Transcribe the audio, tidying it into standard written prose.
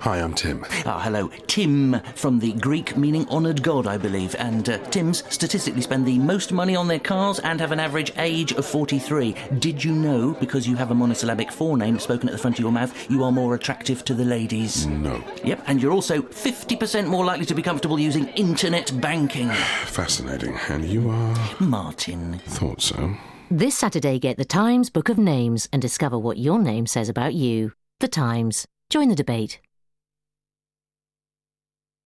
Hi, I'm Tim. Hello. Tim, from the Greek meaning honoured god, I believe. And Tims statistically spend the most money on their cars and have an average age of 43. Did you know, because you have a monosyllabic forename spoken at the front of your mouth, you are more attractive to the ladies? No. Yep, and you're also 50% more likely to be comfortable using internet banking. Fascinating. And you are? Martin. Thought so. This Saturday, get the Times Book of Names and discover what your name says about you. The Times. Join the debate.